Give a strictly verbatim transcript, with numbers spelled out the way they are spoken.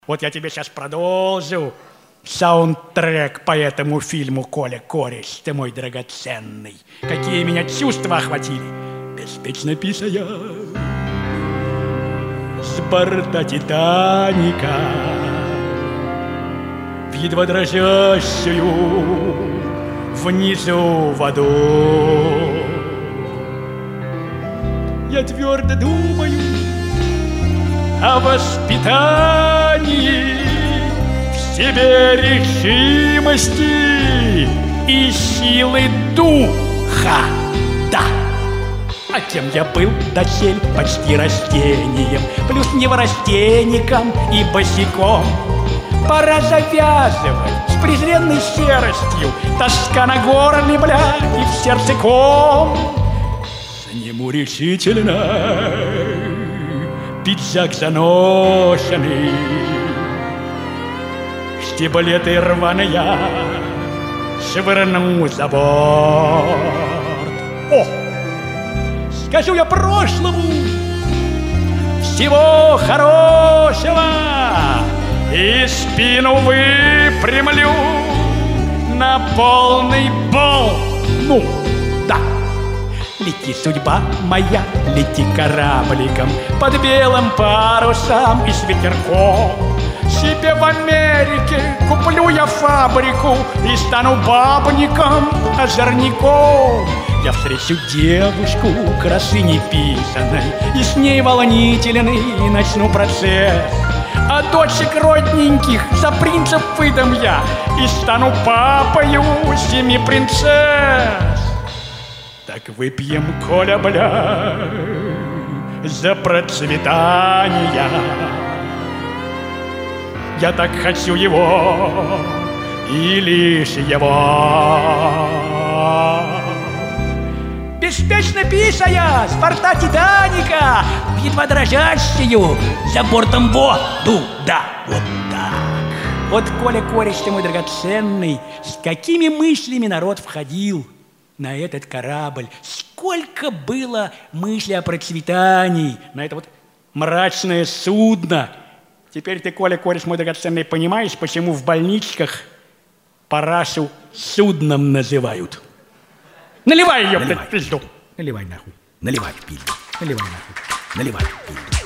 Вот я тебе сейчас продолжу саундтрек по этому фильму, Коля Кореш, ты мой драгоценный. Какие меня чувства охватили. Беспечно писая с борта Титаника в едва дрожащую внизу воду, я твердо думаю о воспитании, в себе решимости и силы духа. Да, а кем я был досель почти растением, плюс неврастенником и босиком. Пора завязывать с презренной серостью, тоска на горле, бля, и в сердце ком. Сниму решительно пиджак заношенный, штиблеты рваные швырну за борт. О! Скажу я прошлому всего хорошего и спину выпрямлю на полный бол. Ну, да. Лети, судьба моя, лети корабликом под белым парусом и с ветерком. Себе в Америке куплю я фабрику и стану бабником, озорником. Я встречу девушку красы неписанной и с ней волнительный начну процесс. А дочек родненьких за принцев выдам я и стану папою семи принцесс. Так выпьем, Коля, бля, за процветание. Я так хочу его и лишь его. Беспечно писая с борта Титаника в едва дрожащую за бортом воду. Да, вот так. Вот, Коля Кореш, ты мой драгоценный, с какими мыслями народ входил на этот корабль. Сколько было мыслей о процветании на это вот мрачное судно. Теперь ты, Коля Кореш, мой драгоценный, понимаешь, почему в больничках парашу судном называют? Наливай ее, блядь, пизду. Наливай нахуй. Наливай в пизду. Наливай нахуй. Наливай в пизду.